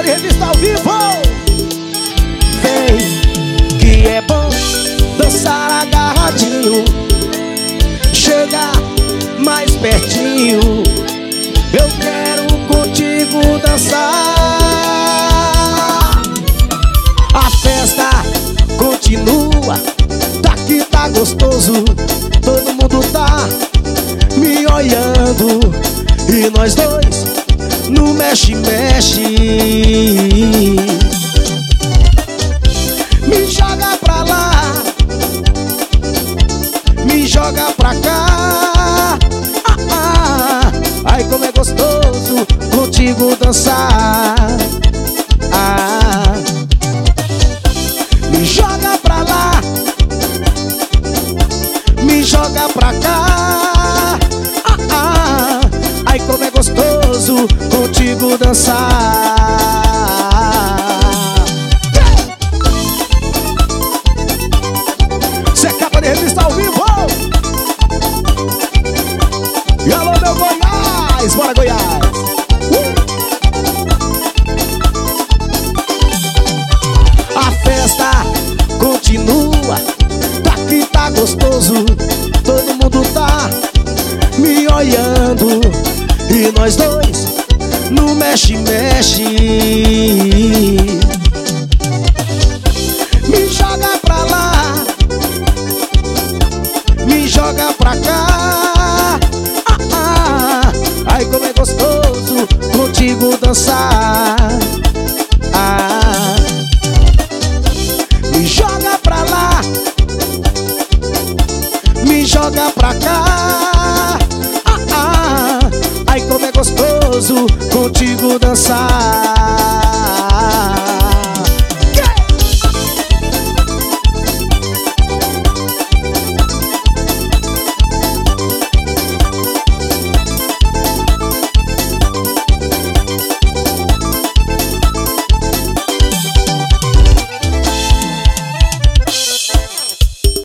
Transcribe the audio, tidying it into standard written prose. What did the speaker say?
capa de revista ao vivo. Vem, que é bom dançar agarradinho, chegar mais pertinho. Eu quero contigo dançar. A festa continua, daqui tá gostoso. Todo mundo tá me olhando e nós dois no mexe-mexe. Me joga pra lá, me joga pra cá. Ai, como é gostoso contigo dançar. Me joga pra lá, me joga pra cá. Ai, como é gostoso contigo dançar. Cê é capa de revista ao vivo. E alô, meu Goiás, bora Goiás. A festa continua, daqui tá gostoso. Todo mundo tá me olhando e nós dois no mexe-mexe. Me joga pra lá, me joga pra cá. Ai, como é gostoso contigo dançar. Me joga pra lá, me joga pra cá. Ai, como é gostoso contigo dançar.